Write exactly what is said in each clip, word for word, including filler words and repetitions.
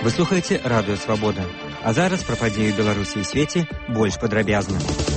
Вы слухаеце радыё Свабода. А зараз пра падзеі Беларусі і свеце больш падрабязна.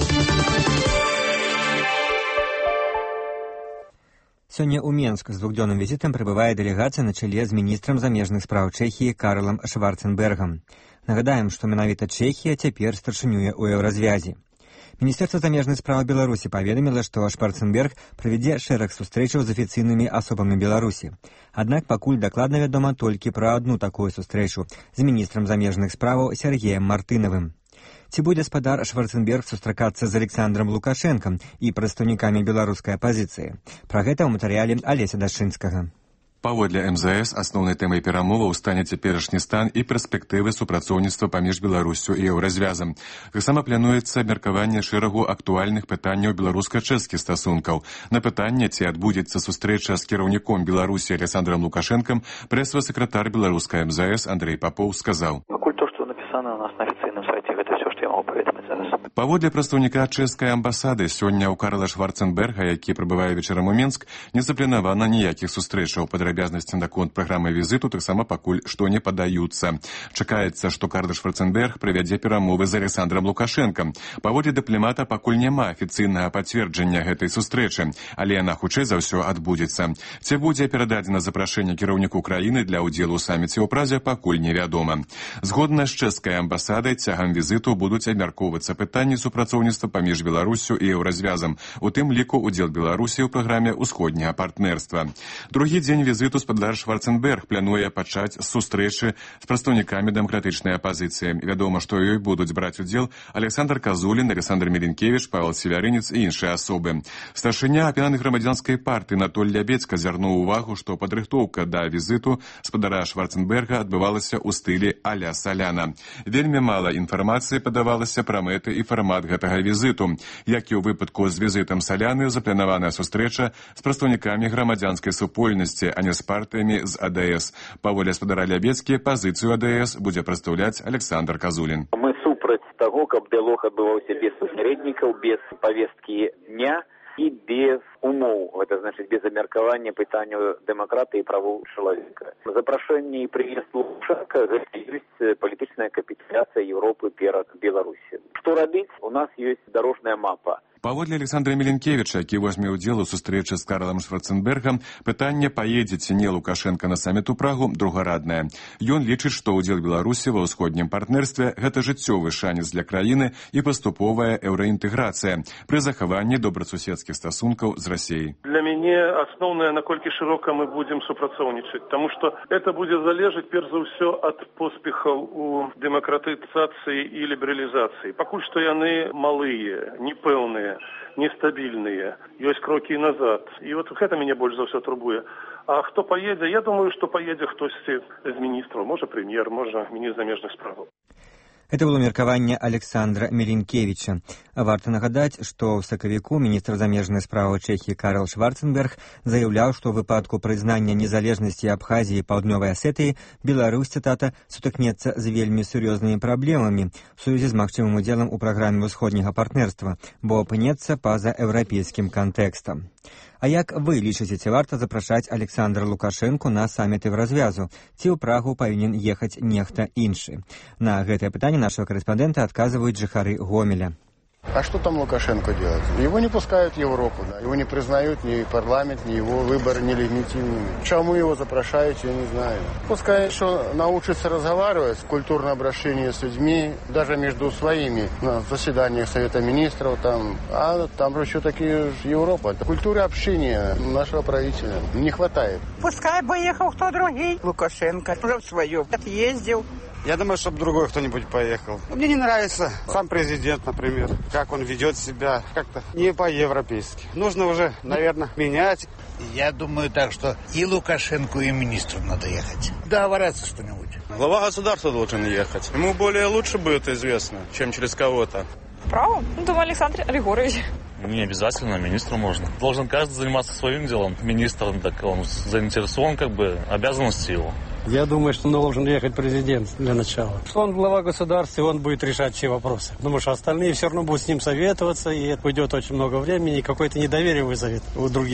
Сёння ў Менск з двухдзённым візітам прыбывае дэлегацыя на чале з міністрам замежных спраў Чэхіі Карлам Шварценбергам. Нагадаем, што менавіта Чэхія цяпер старшынюе ў еўразвязі. Міністэрства замежных спраў Беларусі паведаміла, што Шварценберг правядзе шэраг сустрэчаў з афіцыйнымі асобамі Беларусі. Аднак пакуль дакладна вядома толькі пра адну такую сустрэчу з міністрам замежных справаў Сергеем Мартынавым. Ці будзе спадар Шварценберг сустракацца з Александром Лукашэнкам і прадстаўнікамі беларускай апазіцыі? Пра гэта ў матэрыяле Алеся Дашынскага. Паводле эм зэ эс асноўнай тэмай перамоваў стане цяперашні стан і перспектывы супрацоўніцтва паміж Беларуссю і еўразвязам. Таксама плануецца абмеркаванне шэрагу актуальных пытанняў беларуска-чэшскіх стасункаў. На пытанне, ці адбудзецца сустрэча з кіраўніком Беларусі Александром Лукашэнкам, прэс-сакратар беларускай эм зэ эс Андрэй Папоў сказаў: «Пакуль то, што напісана у нас на афіцыйным сайце, гэта ўсё, што я магу паведаміць зараз». Паводле прадстаўніка чэшскай амбасады, сёння ў Карла Шварценберга, які прыбывае вечарам у Менск, не запланавана ніякіх сустрэчаў. Падрабязнасці наконт праграмы візіту таксама пакуль што не падаюцца. Чакаецца, што Карл Шварценберг правядзе перамовы з Александром Лукашэнкам. Паводле дыпламата пакуль няма афіцыйнага пацверджання гэтай сустрэчы, але яна хутчэй за ўсё адбудзецца. Ці будзе перададзена запрашэнне кіраўніку краіны для ўдзелу ў саміце ў Празе, пакуль невядома. Згодна з чэшскай амбасадай, цягам візіту будуць абмяркоўвацца пытанні супрацоўніцтва паміж Беларуссю і еўразвязам, у тым ліку удзел Беларусі ў праграме ўсходняга партнерства. Другі дзень візіту спадар Шварценберг плануе пачаць з сустрэчы з прадстаўнікамі дэмакратычнай апазіцыі. Вядома, што ёй будуць браць удзел Александр Казулін, Александр Мелінкевіч, Павел Севярынец і іншыя асобы. Старшыня аб'яднанай грамадзянскай партыі Анатоль Лябецька звярнуў увагу, што падрыхтоўка да візіту спадара Шварценберга адбывалася ў стылі а-ля Саляна. Вельмі мала інфармацыі падавалася пра мэты і фармат гэтага візіту. Як і ў выпадку з візітам Саляны, запланаваная сустрэча з прадстаўнікамі грамадзянскай супольнасці, а не з партыямі з а дэ эс. Паводле спадара Лябецкі, пазіцыю а дэ эс будзе прадстаўляць Александр Казулін. Мы супраць таго, каб дыялог адбываўся без пасярэднікаў, без павесткі дня і без умоў, гэта значыць без абмеркавання пытанняў дэмакратыі і правоў чалавека. Запрашэнне і прыезд Лукашэнка гэта ёсць палітычная капітуляцыя Еўропы перад Беларусі. Што рабіць? У нас ёсць дарожная мапа. Паводле Александра Мелінкевіча, які возьме ўдзел у сустрэчы з Карлам Шварценбергам, пытанне, паедзе ці не Лукашэнка на саміт у Прагу, другараднае. Ён лічыць, што ўдзел Беларусі ва ўсходнім партнерстве – гэта жыццёвы шанец для краіны і паступовая еўраінтэграцыя пры захаванні добрасуседскіх стасункаў з Расіяй. Для мяне асноўнае, наколькі шырока мы будзем супрацоўнічаць, таму што гэта будзе залежаць перш за ўсё ад поспехаў у дэмакратызацыі і лібералізацыі. Пакуль што яны малыя, непэўныя, нестабільныя, ёсць крокі назад. І от гэта мяне больш за ўсё турбуе. А хто паедзе? Я думаю, што паедзе хтосьці з міністраў, можа прэм'ер, можа міністр замежных справаў. Это было меркаванне Александра Мелінкевіча. Варта нагадаць, што ў сакавіку міністр замежных справаў Чэхіі Карл Шварценберг заяўляў, што ў выпадку прызнання незалежнасці Абхазіі і Паўднёвай Асетыі Беларусь, цытата, сутыкнецца з вельмі сур'ёзнымі праблемамі в сувязі з магчымым удзелам у праграме ўсходняга партнерства, бо апынецца па-за еўрапейскім кантэкстам. А як вы лічыце, ці варта запрашаць Александра Лукашэнку на саміт еўразвязу? Ці ў Прагу павінен ехаць нехта іншы? На гэтае пытанне нашего корреспондента отказывают жыхары Гомеля. А что там Лукашенко делает? Его не пускают в Европу, да. Его не признают ни парламент, ни его выборы нелегитимными. Чему его запрашивают, я не знаю. Пускай что научится разговаривать, культурное обращение с людьми, даже между своими, на заседаниях Совета Министров, там, а там же все-таки Европа. Культуры общения нашего правителя не хватает. Пускай бы ехал кто другой. Лукашенко уже в свое отъездил. Я думаю, чтобы другой кто-нибудь поехал. Мне не нравится сам президент, например, как он ведет себя, как-то не по-европейски. Нужно уже, наверное, менять. Я думаю так, что и Лукашенко, и министру надо ехать. Договориться что-нибудь. Глава государства должен ехать. Ему более лучше будет известно, чем через кого-то. Право? Ну, думаю, Александр Григорьевич. Не обязательно, министру можно. Должен каждый заниматься своим делом. Министр, так он заинтересован, как бы, обязанности его. Я думаю, что должен ехать президент для начала. Что он глава государства, и он будет решать все вопросы. Потому что остальные все равно будут с ним советоваться, и это уйдет очень много времени, и какое-то недоверие вызовет у других.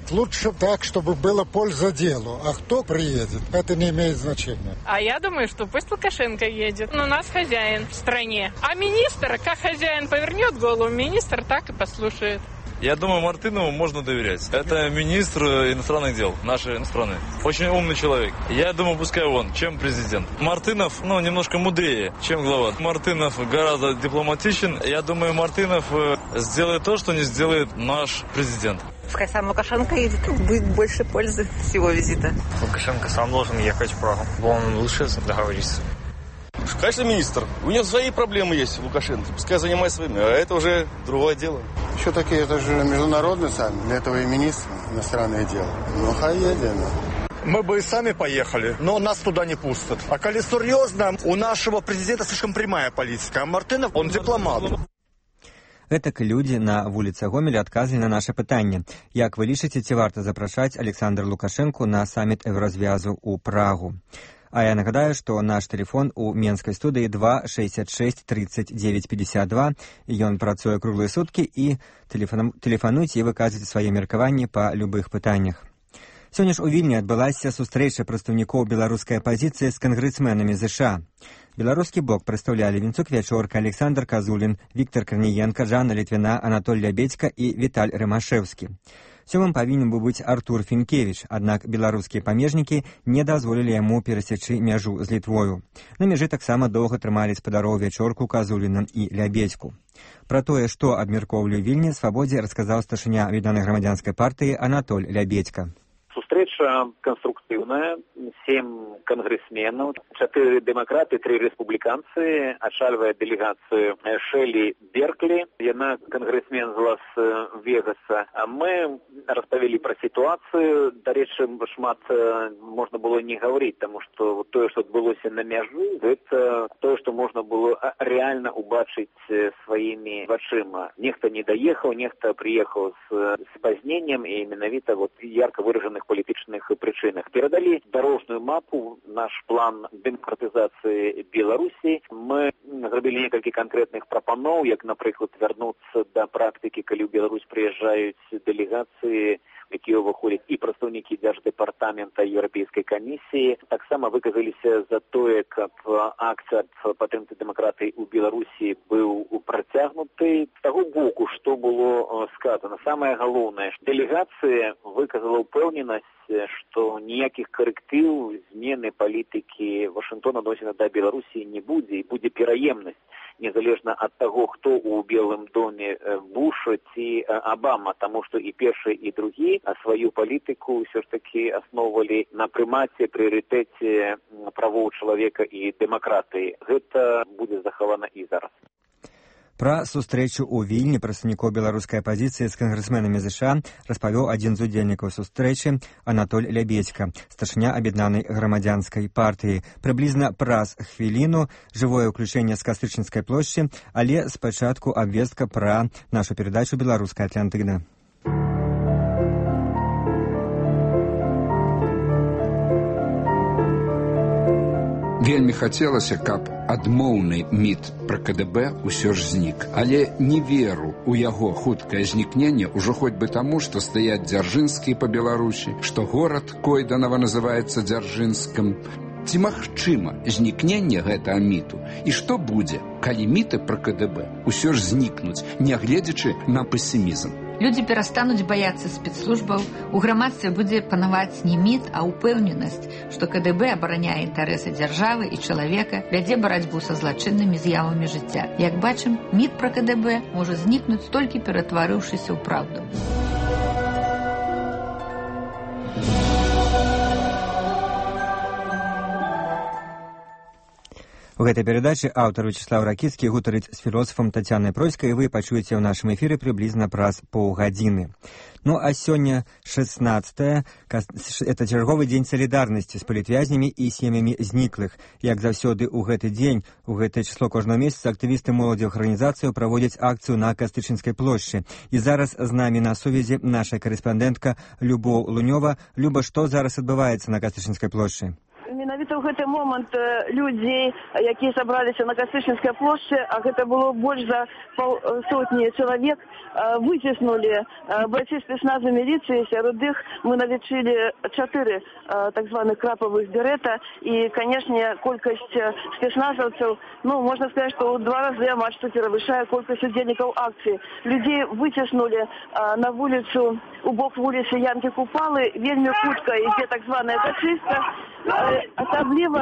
Лучше так, чтобы было польза делу. А кто приедет, это не имеет значения. А я думаю, что пусть Лукашенко едет. У нас хозяин в стране. А министр, как хозяин повернет голову, министр так и послушает. Я думаю, Мартынову можно доверять. Это министр иностранных дел нашей страны. Очень умный человек. Я думаю, пускай он, чем президент. Мартынов, ну, немножко мудрее, чем глава. Мартынов гораздо дипломатичен. Я думаю, Мартынов сделает то, что не сделает наш президент. Пускай сам Лукашенко едет, будет больше пользы с его визита. Лукашенко сам должен ехать в Прагу. Он лучше договорится. Конечно, министр. У него свои проблемы есть, Лукашенко. Пускай занимается своими, а это уже другое дело. Все-таки это же международный саммит. Для этого и министр иностранных дел. Ну, хай едет. Мы бы и сами поехали, но нас туда не пустят. А коли серьезно, у нашего президента слишком прямая политика, а Мартынов, он дипломат. Гэтак людзі на вуліцы Гомеля адказвалі на наша пытанне. Як вы лічыце, ці варта запрашаць Александра Лукашэнку на саміт еўразвязу ў Прагу? А я нагадаю, што наш тэлефон у менскай студыі два шэсцьдзесят шэсць тридцать девять пятьдесят два. Ён працуе круглыя суткі і тэлефануйце і выказвайце свае меркаванні па любых пытаннях. Сёння ж у Вільні адбылася сустрэча прадстаўнікоў беларускай апазіцыі з кангрэсменамі ЗША. Беларускі бок прадстаўлялі Вінцук Вячорка, Александр Казулін, Віктор Карніенка, Жанна Літвіна, Анатоль Лябедзька і Віталь Рымашэўскі. Сёмым павінен быў быць Артур Фінкевіч, аднак беларускія памежнікі не дазволілі яму перасячы мяжу з Літвою. На мяжы таксама доўга трымалі спадароў Вячорку, Казуліна і Лябедзьку. Пра тое, што абмяркоўвалі ў Вільні, Свабодзе расказаў старшыня Аб'яднанай грамадзянскай партыі Анатоль Лябедзька. Сустрэча конструктивная, семь конгрессменов, четыре демократы, три республиканцы, отшаливая делегацию Шелли Беркли, она конгрессмен з Лас-Вегаса. А мы расповели про ситуацию, до речи шмат можно было не говорить, потому что вот то, что отбылось на мяжу, это то, что можно было реально убачить своими вачима. Нехто не доехал, нехто приехал с спознением, и именно вот ярко выраженных політичних причинах. Передали дорожную мапу, наш план демократизації Білорусі. Ми зробили некалькі конкретних пропонов, як, наприклад, вернуться до практики, коли в Білорусь приїжджають делегації, які виходять і представники Держдепартамента Європейської комісії. Так само виказалися за те, щоб акція підтримки демократії у Білорусі був протягнутий. З того боку, що було сказано, саме головне, делегація виказала впевненість, что никаких корректив, змены политики Вашингтона относительно до Белоруссии не будет, и будет пераемность, незалежно от того, кто у Белом доме Буш и Обама, потому что и первые, и другие свою политику все ж таки основывали на примате, приоритете правов человека и демократии. Это будет заховано и зараз. Пра сустрэчу ў Вільні прадстаўнікоў беларускай апазіцыі з кангрэсменамі ЗША распавёў адзін з удзельнікаў сустрэчы Анатоль Лябедзька, старшыня Аб'яднанай грамадзянскай партыі. Прыблізна праз хвіліну жывое ўключэнне з Кастрычніцкай плошчы, але спачатку абвестка пра нашу перадачу «Беларуская Атлантыда». Вельмі хацелася, каб адмоўны міт пра КДБ усё ж знік. Але не веру ў яго хуткае знікненне ўжо хоць бы таму, што стаяць Дзяржынскія па Беларусі, што горад Койданава называецца Дзяржынскім. Ці магчыма знікненне гэтага міту? І што будзе, калі міты пра КДБ усё ж знікнуць, нягледзячы на песімізм? Людзі перастануць баяцца спецслужбаў, у грамадстве будзе панаваць не міт, а ўпэўненасць, што КДБ абараняе інтарэсы дзяржавы і чалавека, вядзе барацьбу са злачыннымі з'явамі жыцця. Як бачым, міт пра КДБ можа знікнуць толькі ператварыўшыся ў праўду. У гэтай перадачы аўтар Вячеслав Ракіцкі гутарыць з філосафам Тацянай Пройскай, і вы пачуеце ў нашым эфіры прыблізна праз паўгадзіны. Ну а сёння шэснаццатае, это чарговы дзень салідарнасці з палітвязнямі і сем'ямі зніклых. Як заўсёды ў гэты дзень, у гэтае число кожнага месяца актывісты моладзевых арганізацыяў праводзяць акцыю на Кастрычніцкай плошчы. І зараз з намі на сувязі наша карэспандэнтка Любоў Лунёва. Люба, што зараз адбываецца на Кастрычніцкай плошчы? Менавіта ў гэты момант людзей, якія сабраліся на Кастрычніцкай плошчы, а гэта было больш за паўсотні чалавек, выціснулі бойцы спецназу міліцыі. Сярод іх мы налічылі чатыры так званых крапавых берета. І, канешне, колькасць спецназаўцаў, ну, можна сказаць, што ў два разы амаль што перавышае колькасць удзельнікаў акцыі. Людзей выціснулі на вуліцу, у бок вуліцы Янкі Купалы, вельмі хутка ідзе так званая зачыстка. Асабліва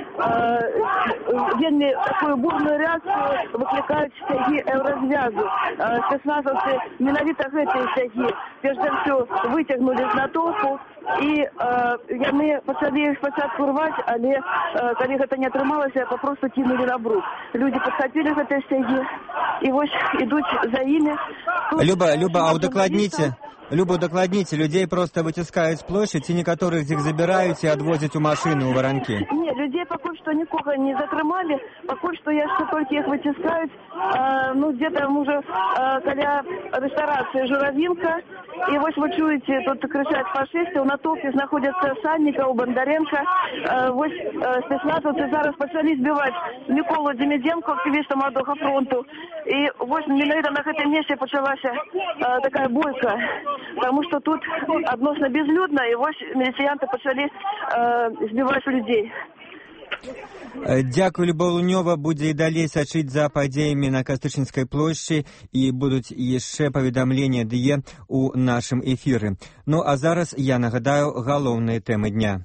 вельмі такую бурную рэакцыю выклікаюць сцягі еўразвязу. Спецназаўцы менавіта гэтыя сцягі перш за ўсё выцягнулі з натоўпу, і яны пачалі іх спачатку рваць, але калі гэта не атрымалася, папросту кінулі на брук. Людзі падхапілі гэтыя сцягі і вось ідуць за імі. Люба, Люба, а удакладніце, Люба, удакладніце, людзей проста выціскаюць з плошчы, ці некаторых з іх забіраюць і адвозяць у машыны ў варанкі? Не, людзей пакуль што нікога не затрымалі, пакуль што яшчэ толькі іх выціскаюць, ну, дзе-то, можа, каля рэстарацыі «Журавінка». І вось вы чуеце, тут крычаць фашысты, у натоўпе знаходзяцца Саннікаў, Бандаренка. Вось спецназаўцы зараз пачалі збіваць Міколу Демідзенко, актывіста Маладога фронту. І вось менавіта на гэтым месцы пачалася такая бойка, таму што тут адносна безлюдна, і вось міліцыянты пачалі збіваць людзей. Дзякуй, Любоў Лунёва. Будзе і далей сачыць за падзеямі на Кастрычніцкай плошчы, і будуць яшчэ паведамленні ад е у нашым эфіры. Ну а зараз я нагадаю галоўныя тэмы дня.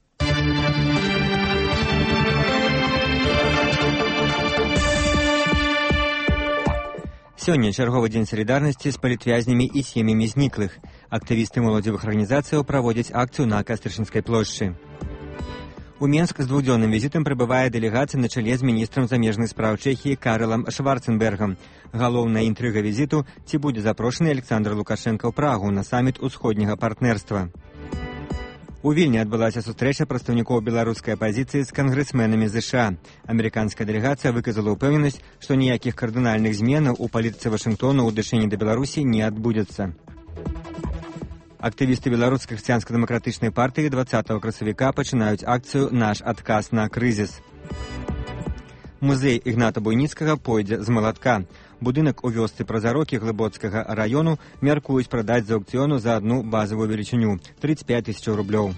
Сёння чарговы дзень салідарнасці з палітвязнямі і сем'ямі зніклых. Актывісты моладзевых арганізацыяў праводзяць акцыю на Кастрычніцкай плошчы. У Менск з двухдзённым візітам прыбывае дэлегацыя на чале з міністрам замежных спраў Чэхіі Карэлам Шварцэнбергам. Галоўная інтрыга візіту, ці будзе запрошаны Александр Лукашенко ў Прагу на саміт усходняга партнерства. У Вільні адбылася сустрэча прадстаўнікоў беларускай апазіцыі з кангрэсменамі ЗША. Амерыканская дэлегацыя выказала ўпэўненасць, што ніякіх кардынальных зменаў у палітыцы Вашынгтона ў дачыненні да Беларусі не адбудзецца. Актывісты беларускай хрысціянска-дэмакратычнай партыі дваццатага красавіка пачынаюць акцыю «Наш адказ на крызіс». Музей Ігната Буйніцкага пойдзе з маладка. Будынак у вёсцы Празарокі Глыбоцкага раёну мяркуюць прадаць з аўкцыёну за адну базавую велічыню – тридцать пять тысяч рублёў.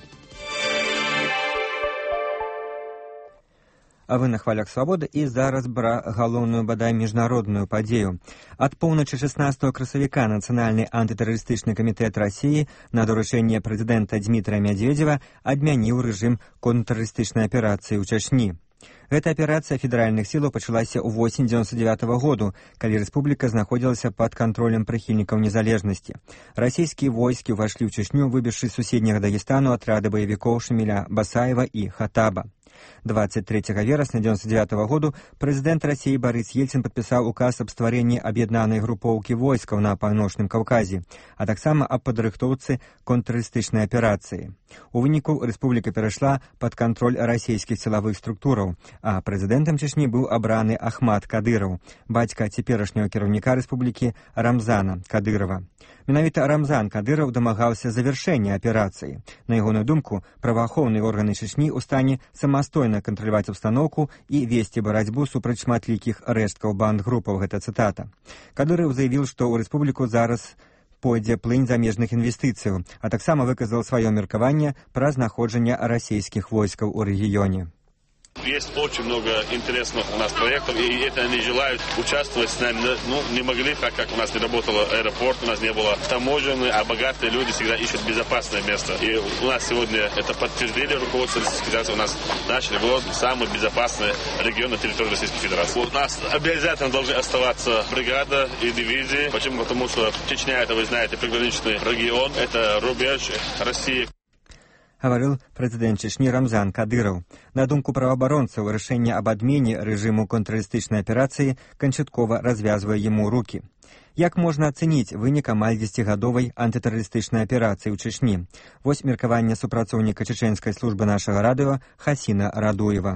А вы на хвалях свабоды, і зараз пра галоўную, бадай, міжнародную падзею. Ад поўначы шаснаццатага красавіка Нацыянальны антытэрарыстычны камітэт Расіі на даручэнне прэзідэнта Дмітрая Мядзведзева адмяніў рэжым контртэрарыстычнай аперацыі ў Чачні. Гэта аперацыя федэральных сілаў пачалася ў восень дзевяносто девятого году, калі рэспубліка знаходзілася пад кантролем прыхільнікаў незалежнасці. Расійскія войскі ўвайшлі ў Чачню, выбіўшы з суседняга Дагестану атрады баевікоў Шаміля Басаева і Хатаба. двадцать третьего верасня девяносто девятого году прэзідэнт Расіі Барыс Ельцін падпісаў указ аб стварэнні аб'яднанай групоўкі войскаў на Паўночным Каўказе, а таксама аб падрыхтоўцы контртэрарыстычнай аперацыі. У выніку рэспубліка перайшла пад кантроль расійскіх сілавых структураў, а прэзідэнтам Чачні быў абраны Ахмад Кадыраў, бацька цяперашняга кіраўніка рэспублікі Рамзана Кадырава. Менавіта Рамзан Кадыраў дамагаўся завяршэння аперацыі. На ягоную думку, праваахоўныя органы Чачні ў стане самастойна кантраляваць абстаноўку і весці барацьбу супраць шматлікіх рэшткаў бандгрупаў. Гэта цытата. Кадыраў заявіў, што ў рэспубліку зараз пойдзе плынь замежных інвестыцыяў, а таксама выказал сваё меркаванне пра знаходжанне расійскіх войскаў у рэгіёне. Есть очень много интересных у нас проектов, и это они желают участвовать с нами. Ну, не могли, так как у нас не работал аэропорт, у нас не было таможенный, а богатые люди всегда ищут безопасное место. И у нас сегодня это подтвердили руководство Российской Федерации. У нас наш регион самый безопасный регион на территории Российской Федерации. У нас обязательно должны оставаться бригада и дивизии. Почему? Потому что Чечня, это вы знаете, приграничный регион, это рубеж России. Гаварыў прэзідэнт Чачні Рамзан Кадыраў. На думку праваабаронцаў, рашэнне аб адмене рэжыму контртэрарыстычнай аперацыі канчаткова развязвае яму рукі. Як можна ацэніць вынік амаль дзесяцігадовай антытэрарыстычнай аперацыі ў Чачні? Вось меркаванне супрацоўніка чеченской службы нашага радыё Хасина Радуева.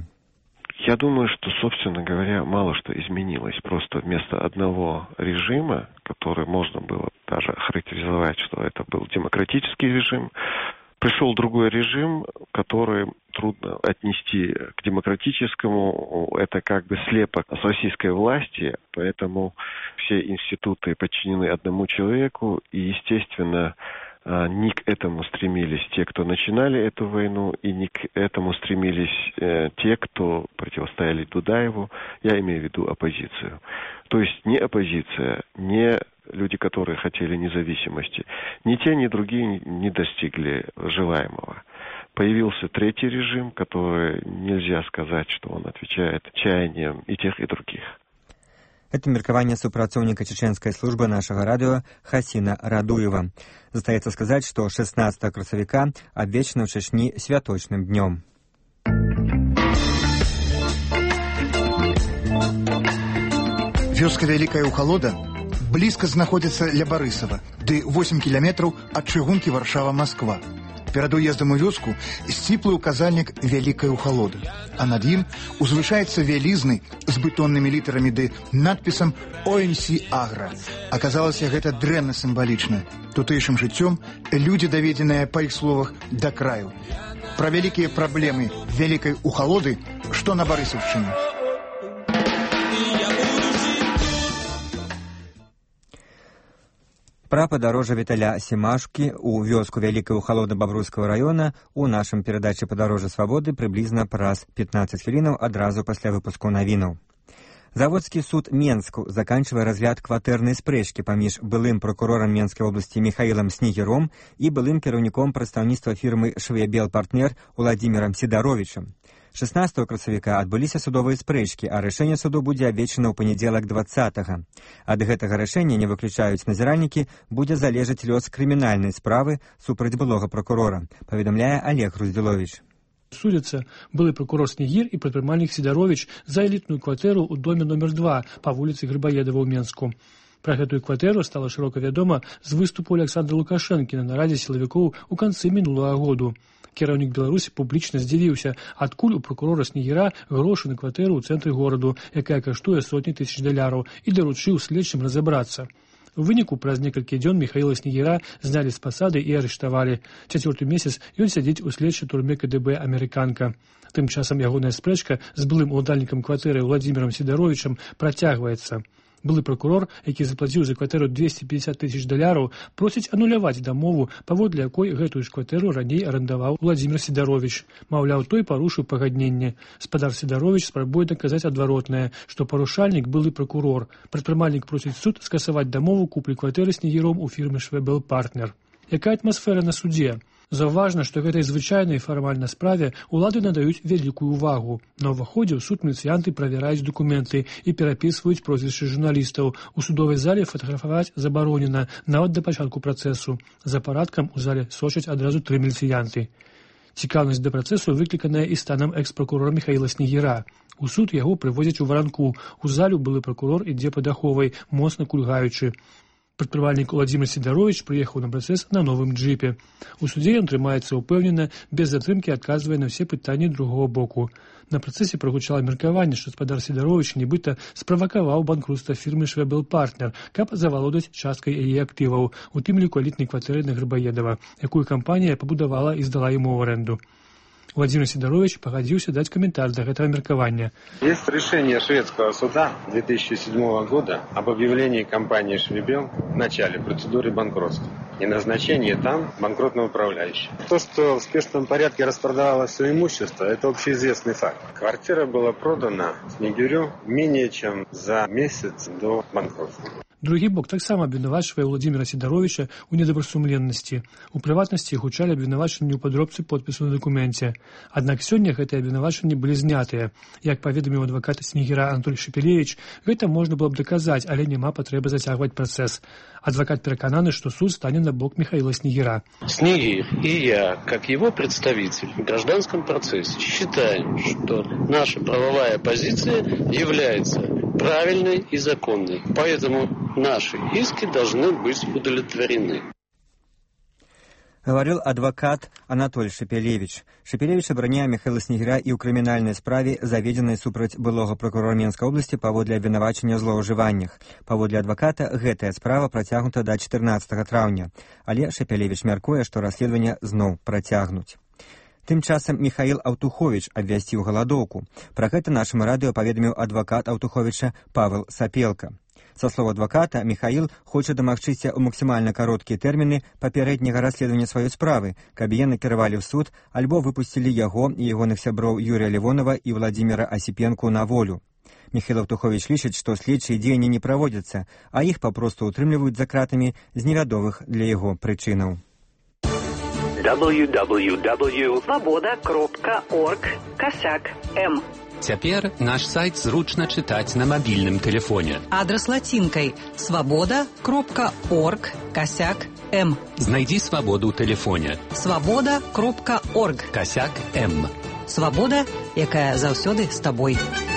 Я думаю, что, собственно говоря, мало что изменилось. Просто вместо одного режима, который можно было даже охарактеризовать, что это был демократический режим, Пришел другой режим, который трудно отнести к демократическому. Это как бы слепок с российской власти, поэтому все институты подчинены одному человеку, и, естественно, не к этому стремились те, кто начинали эту войну, и не к этому стремились э, те, кто противостояли Дудаеву, я имею в виду оппозицию. То есть не оппозиция, не люди, которые хотели независимости, ни те, ни другие не достигли желаемого. Появился третий режим, который нельзя сказать, что он отвечает чаяниям и тех, и других. Это меркаванне супрацоўніка чеченской службы нашего радио Хасина Радуева. Застаецца сказаць, што шестнадцатого красавіка абвечана ў Чечні святочным днём. Вёска Вялікая Ухалода блізка знаходзіцца ля Барысава, ды восемь кіляметраў ад чыгункі Варшава-Масква. Перад уездам у вёску сціплы указальнік Вялікая Ухалода, а над ім узвышаецца вялізны з бетоннымі літарамі ды надпісам «О Н С Агра». Аказалася, гэта дрэнна сімвалічна. Тутэйшым жыццём людзі, даведзеныя, па іх словах, да краю. Пра вялікія праблемы Вялікай Ухалоды, што на Барысаўшчыне. Пра падарожжа Віталя Семашкі у вёску Вялікая Ухалода Бабруйскага района у нашым перадачы «Падарожжа свабоды» прыблізна праз пятнаццаць хвілінаў адразу пасля выпуску навінаў. Заводскі суд Менску заканчивае разгляд кватэрнай спрэчкі паміж былым прокурорам Менскай обласці Михаилом Снегиром і былым кіраўніком прадстаўніцтва фірмы «Швебел-партнер» Уладзімірам Сідаровічам. шестнадцатого красавіка адбыліся судовыя спрэчкі, а рашэнне суду будзе абвешчана ў панядзелак двадцатага. Ад гэтага рашэння, не выключаюць назіральнікі, будзе залежаць лёс крымінальнай справы супраць былога прокурора, паведамляе Олег Руздзіловіч. Судятся былый прокурор Снегир и предпринимальник Сидорович за элитную квартиру у доме номер два по улице Грибоедова ў Менску. Пра гэтую кватэру стала шырока вядома з выступу Александра Лукашэнкі на нарадзе сілавікоў у канцы мінулага году. Кіраўнік Беларусі публічна здзівіўся, адкуль у прокурора Снегіра грошы на кватэру ў цэнтры гораду, якая каштуе сотні тысяч даляраў, і даручыў следчым разабрацца. У выніку праз некалькі дзён Михаила Снегіра знялі з пасады і арыштавалі. Чацвёрты месяц ён сядзіць у следчай турме Ка Дэ Бэ «Амерыканка». Тым часам ягоная спрэчка з былым уладальнікам кватэры Уладзімірам Сідаровічам працягваецца. Былы прокурор, які заплаціў за кватэру двести пятьдесят тысяч даляраў, просіць ануляваць дамову, паводле якой гэтую ж кватэру раней арандаваў Уладзімір Сідаровіч. Маўляў, той парушыў пагадненне. Спадар Сідаровіч спрабуе даказаць адваротнае, што парушальнік былы прокурор. Прадпрымальнік просіць суд скасаваць дамову куплі кватэры Снегіром у фірме «Швебел-партнер». Якая атмасфера на судзе? Заўважна, што гэтай звычайнай фармальнай справе улады надаюць вялікую увагу. На ўваходзе ў суд міліцыянты правяраюць дакументы і перапісваюць прозвішчы журналістаў. У судовай зале фатаграфаваць забаронена, нават да пачатку працэсу. За парадкам у зале сочаць адразу тры міліцыянты. Цікаўнасць да працэсу выкліканая і станам экс-прокурора Михаила Снегіра. У суд яго прывозяць у варанку. У залю былы прокурор ідзе пад аховай, моцна кульгаючы. Прадпрымальнік Уладзімір Сідаровіч прыехаў на працэс на новым джипе. У судзе ён трымаецца ўпэўнена, без затрымкі адказвае на ўсе пытанні другого боку. На працэсе прагучала меркаванне, што спадар Сідаровіч нібыта справакаваў банкрутства фірмы «Швебел-партнер», каб завалодаць часткай яе актываў, у тым ліку элітнай кватэры на Грибоедова, якую кампанія пабудавала і здала яму ў аренду. Владимир Сидорович погодился дать комментарий до этого меркования. Есть решение шведского суда две тысячи седьмого года об объявлении компании «Швебел» в начале процедуры банкротства и назначении там банкротного управляющего. То, что в спешном порядке распродавалось все имущество, это общеизвестный факт. Квартира была продана Снегирю менее чем за месяц до банкротства. Другі бок таксама абвінавачвае Уладзіміра Сідаровіча ў недобрасумленнасці. У прыватнасці гучалі абвінавачанні ў падробцы подпісу на дакуменце. Аднак сёння гэтыя абвінавачанні былі знятыя. Як паведаміў адвакат Снегіра Анатолій Шепелевіч, гэта можна было б даказаць, але няма патрэбы зацягваць працэс. Адвокат переконан, что суд станет на бок Михаила Снегира. Снегир и я, как его представитель в гражданском процессе, считаем, что наша правовая позиция является правильной и законной. Поэтому наши иски должны быть удовлетворены. Говорил адвокат Анатоль Шепелевич. Шепелевич абараняе Михайла Снегіра і ў крымінальнай справе, заведзенай супраць былога прокурора Менскай обласці паводле абвінавачання злоўжываннях. Паводле адваката, гэтая справа працягнута да чатырнаццатага траўня. Але Шепелевич мяркуе, што расследаванне зноў працягнуць. Тым часам Михаил Аўтуховіч абвясціў галадоўку. Пра гэта нашаму радыё паведаміў адвакат Аўтуховіча Павел Сапелка. Са слоў адваката, Михаил хоча дамагчыся ў максімальна кароткія тэрміны папярэдняга расследавання сваёй справы, каб яны накіравалі ў суд альбо выпусцілі яго і ягоных сяброў Юрія Левонова і Владзіміра Асіпенку на волю. Михаил Аўтуховіч лічыць, што следчыя дзеянні не праводзяцца, а іх папросту ўтрымліваюць за кратамі з невядомых для яго прычынаў. дабл ю дабл ю дабл ю крапка свабода крапка орг касяк эм. Цяпер наш сайт зручна чытаць на мабільным тэлефоне. Адрас лацінкай свабода крапка орг касяк эм. Знайдзі свабоду ў тэлефоне. свабода крапка орг касяк эм. Свабода, якая заўсёды з табой.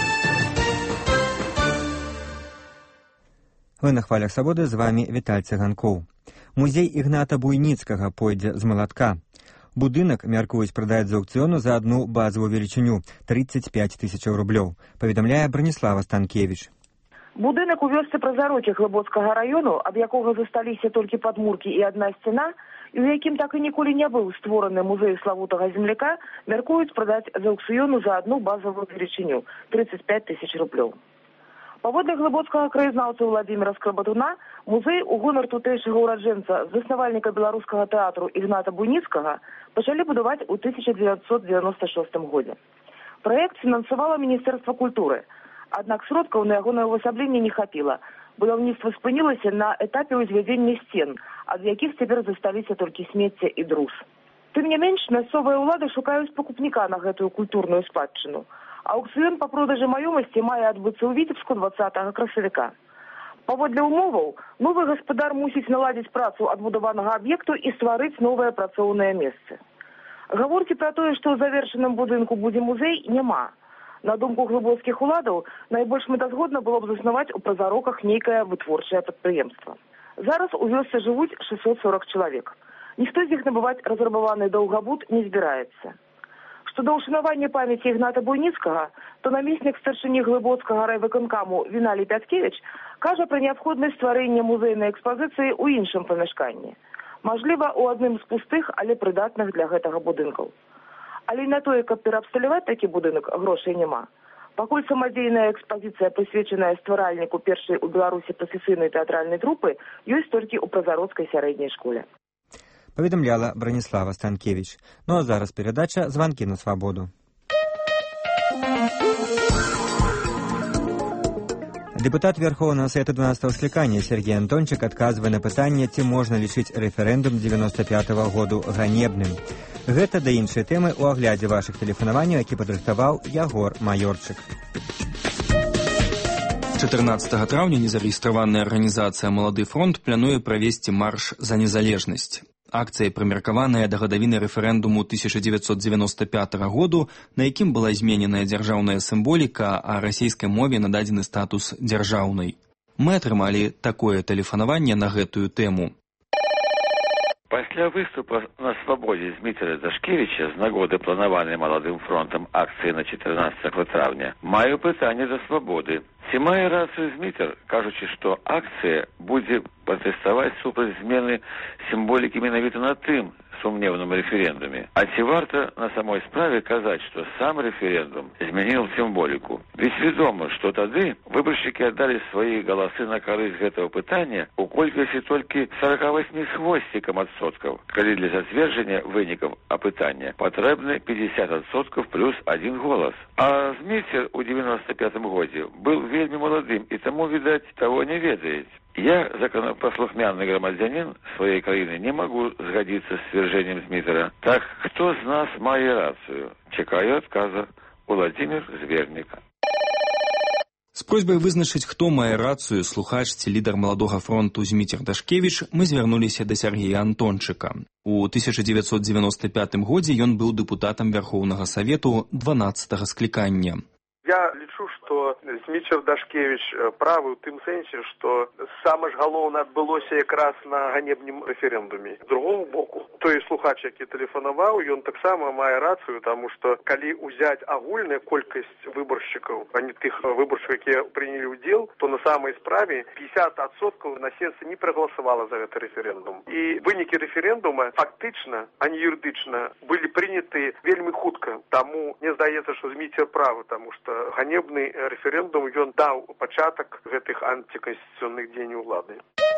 Вы на хвалях свабоды, з вами Віталь Цыганкоў. Музей Ігната Буйніцкага пойдзе з малатка. Будынак мяркуюць прадаць з аўкцыёну за адну базовую велічыню тридцать пять тысячаў рублёў, паведамляе Браніслава Станкевіч. Будынак у вёсцы Празароце Глыбоцкага раёну, ад якога засталіся толькі падмуркі і адна сцяна, і ў якім так і ніколі не быў створаны музей славутага земляка, мяркуюць прадаць з аўкцыёну за адну базовую велічыню тридцать пять тысяч рублёў. Паводле глыбоцкага краязнаўца Владзіміра Скрабатуна, музей у гонар тутэйшага ўраджэнца, заснавальніка беларускага тэатру Ігната Буйніцкага, пачалі будаваць у тысяча дзевяцьсот дзевяноста шостым годзе. Праект фінансавала Міністэрства культуры, аднак сродкаў на ягонае ўвасабленне не хапіла. Будаўніцтва спынілася на этапе ўзвядзення сцен, ад якіх цяпер засталіся толькі смецце і друз. Тым не менш, мясцовыя ўлады шукаюць пакупніка на гэтую культурную спадчыну. Аукцыён па продажы маёмасці мае адбыцца ў Віцебску дваццатага красавіка. Паводле ўмоваў, новы гаспадар мусіць наладзіць працу адбудаванага аб'екту і стварыць новыя працоўныя месцы. Гаворкі пра тое, што ў завершаным будынку будзе музей, няма. На думку глыбоцкіх уладаў, найбольш мэтазгодна было б заснаваць у Празароках нейкае вытворчае прадпрыемства. Зараз у вёсцы жывуць шестьсот сорок чалавек. Ніхто з іх набываць разрабаваны даўгабуд не збіраецца. Што да ўшанавання памяці Ігната Буйніцкага, то намеснік старшыні Глыбоцкага райвыканкаму Віналій Пяткевіч кажа пра неабходнасць стварэння музейнай экспазіцыі ў іншым памяшканні. Мажліва, у адным з пустых, але прыдатных для гэтага будынкаў. Але на тое, каб пераабсталяваць такі будынак, грошай няма. Пакуль самадзейная экспазіцыя, прысвечаная стваральніку першай у Беларусі прафесійнай тэатральнай трупы, ёсць толькі ў Празароцкай сярэдняй школе. Паведамляла Браніслава Станкевіч. Ну а зараз перадача «Званкі на свабоду». Депутат Верховного Совета дванадцатого скликания Сергей Антончик адказвае на пытанне, ці можна лічыць рэферэндум девяносто пятого году ганебным. Гэта да іншай тэмы ў аглядзе вашых тэлефанаванняў, які падрыхтаваў Ягор Маёрчык. чатырнаццатага траўня незарэгістраваная арганізацыя «Малады фронт» плануе правесці марш за незалежнасць. Акцыя прымеркаваная да гадавіны рэферэндуму тысяча дзевяцьсот дзевяноста пятага году, на якім была змененая дзяржаўная сімволіка, а расійскай мове нададзены статус дзяржаўнай. Мы атрымалі такое тэлефанаванне на гэтую тэму. Пасля выступа на свабодзе Зміцера Дашкевіча з нагоды планаванай Маладым фронтам акцыі на чатырнаццатага траўня, маю пытанне да свабоды. Ці мае рацыю Зміцер, кажучы, што акцыя будзе пратэставаць супраць змены сімволікі менавіта на тым сумневным рэферэндуме. А ці варта на самой справе казаць, што сам рэферэндум змяніў сімволіку? Ведь вядома, што тады выбаршчыкі аддалі свае галасы на карысць гэтага пытання у колькасці толькі сорок восемь з хвосцікам адсоткаў, калі для зацверджання вынікаў апытання патрэбны пятьдесят адсоткаў плюс один голас. А Зміцер у девяносто пятым годзе быў вельмі маладым і таму, відаць, таго не ведаюць. Я, законопослухмянный громадянин своей краины, не могу сгодиться с свержением Змитера. Так, кто з нас мае рацию? Чекаю отказа. Владимир Зверник. З просьбай вызначыць, хто мае рацыю, слухач ці лідар Маладога фронту Зміцер Дашкевіч, мы звярнуліся да Сергея Антончыка. У тысяча дзевяцьсот девяносто пятым годзе ён быў дэпутатам Верховнага Савету дванаццатага склікання. Я лічу, што што Зміцер Дашкевич правы ў тым сэнсе, што саме ж галоўна адбылося якраз на ганебным рэферэндуме. З другого боку, той слухач, які тэлефанаваў, ён таксама мае рацыю, таму што калі ўзяць агульная колькасць выбаршчыкаў, а не тых выбаршчыкаў, якія прынялі ўдзел, то на самай справе пятьдесят адсоткаў насельніцтва не прагаласавала за гэты рэферэндум. І вынікі рэферэндума фактычна, а не юрыдычна, былі прыняты вельмі хутка. Таму мне здаецца, што Зміцер правы, таму што ганебны рэферэндум ён даў пачатак гэтых антиконституционных дзеянняў улады.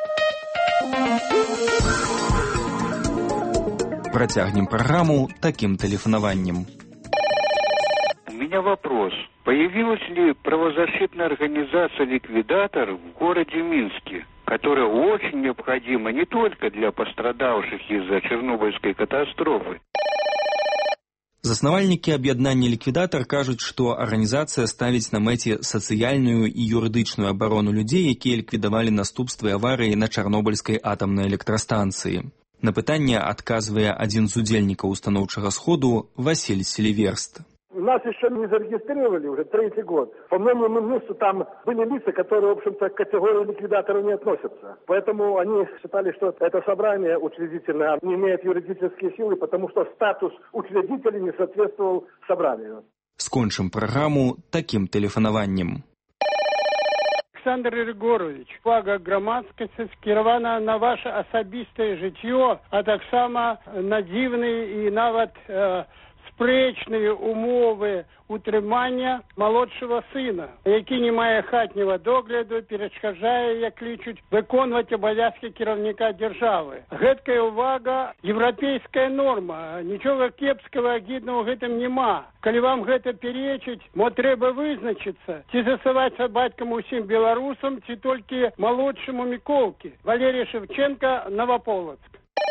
Протягнем программу таким телефонованием. У меня вопрос. Появилась ли правозащитная организация «Ликвидатор» в городе Минске, которая очень необходима не только для пострадавших из-за Чернобыльской катастрофы? Заснавальнікі аб'яднання «Ліквідатар» кажуць, што арганізацыя ставіць на мэце сацыяльную і юрыдычную абарону людзей, якія ліквідавалі наступствы аварыі на Чарнобыльскай атамнай электрастанцыі. На пытанне адказвае адзін з удзельнікаў устаноўчага сходу Васіль Селиверст. Нас еще не зарегистрировали уже третий год. По мнению министра, там были лица, которые, в общем-то, к категории ликвидаторов не относятся. Поэтому они считали, что это собрание учредительное не имеет юридические силы, потому что статус учредителей не соответствовал собранию. Скончым праграму таким тэлефанаваннем. Александр Егорович, увага грамадскасці скіравана на ваше асабістае жыццё, а таксама на дзіўныя і нават э, спрэчныя умовы утрымання малодшага сына, які не мае хатняга догляду, перашкаджае, як лічуць, выконваць абавязкі кіраўніка дзяржавы. Гэткая ўвага еўрапейская норма, нічога кепскага агіднага ў гэтым няма. Калі вам гэта перечыць, мо трэба вызначыцца, ці засаваць бацькам усім беларусам, ці толькі малодшаму Міколкі. Валерій Шевченко, Новополоцк.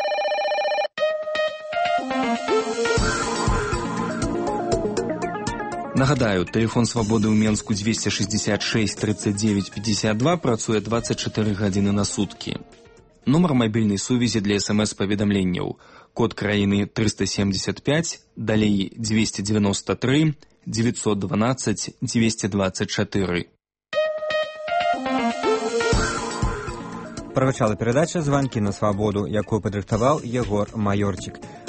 Нагадаю, тэлефон свабоды ў Менску двести шестьдесят шесть тридцать девять пятьдесят два працуе двадцать четыре гадзіны на суткі. Нумар мабільнай сувязі для смс-паведамленняў. Код краіны триста семьдесят пять, далей двести девяносто три, девятьсот двенадцать, двести двадцать четыре. Правачала перадача «Званкі на свабоду», якую падрыхтаваў Егор Маёрчык.